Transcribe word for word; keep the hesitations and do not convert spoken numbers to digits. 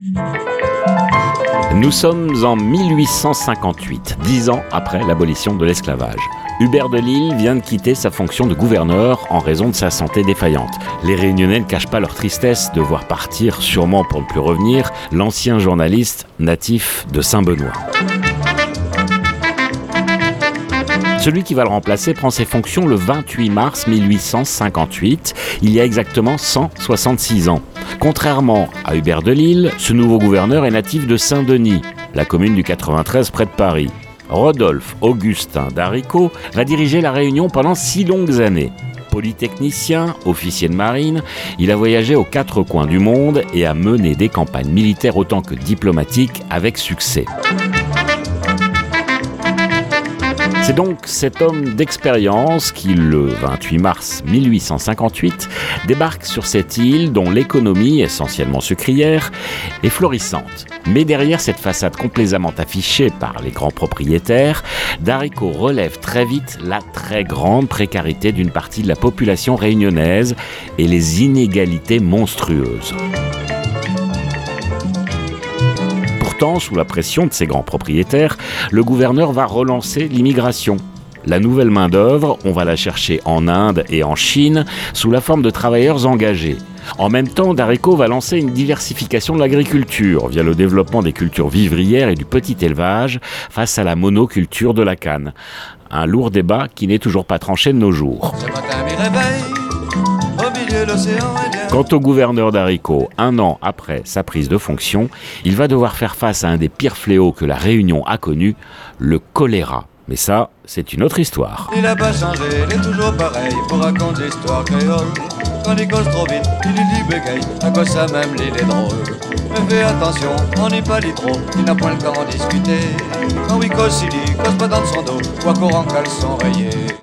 Nous sommes en mille huit cent cinquante-huit, dix ans après l'abolition de l'esclavage. Hubert de Lille vient de quitter sa fonction de gouverneur en raison de sa santé défaillante. Les Réunionnais ne cachent pas leur tristesse de voir partir, sûrement pour ne plus revenir, l'ancien journaliste natif de Saint-Benoît. Celui qui va le remplacer prend ses fonctions le vingt-huit mars mille huit cent cinquante-huit, il y a exactement cent soixante-six ans. Contrairement à Hubert de Lille, ce nouveau gouverneur est natif de Saint-Denis, la commune du quatre-vingt-treize près de Paris. Rodolphe Augustin d'Haricot va diriger la Réunion pendant six longues années. Polytechnicien, officier de marine, il a voyagé aux quatre coins du monde et a mené des campagnes militaires autant que diplomatiques avec succès. C'est donc cet homme d'expérience qui, le vingt-huit mars mille huit cent cinquante-huit, débarque sur cette île dont l'économie, essentiellement sucrière, est florissante. Mais derrière cette façade complaisamment affichée par les grands propriétaires, d'Haricot relève très vite la très grande précarité d'une partie de la population réunionnaise et les inégalités monstrueuses. Pourtant, sous la pression de ces grands propriétaires, le gouverneur va relancer l'immigration. La nouvelle main-d'œuvre, on va la chercher en Inde et en Chine sous la forme de travailleurs engagés. En même temps, d'Haricot va lancer une diversification de l'agriculture via le développement des cultures vivrières et du petit élevage face à la monoculture de la canne. Un lourd débat qui n'est toujours pas tranché de nos jours. Ce matin, mi réveille, au milieu de l'océan Indien. Quant au gouverneur d'Haricot, un an après sa prise de fonction, il va devoir faire face à un des pires fléaux que la Réunion a connu, le choléra. Mais ça, c'est une autre histoire. Il n'a pas changé, il est toujours pareil pour raconter l'histoire créole. Quand il cause trop vite, il dit bégaye, à cause ça même l'île est drôle. Mais fais attention, on n'y palie trop, il n'a point le temps d'en discuter. Quand oui cause s'il dit, cause pas dans son dos, quoi qu'au en caleçon rayé.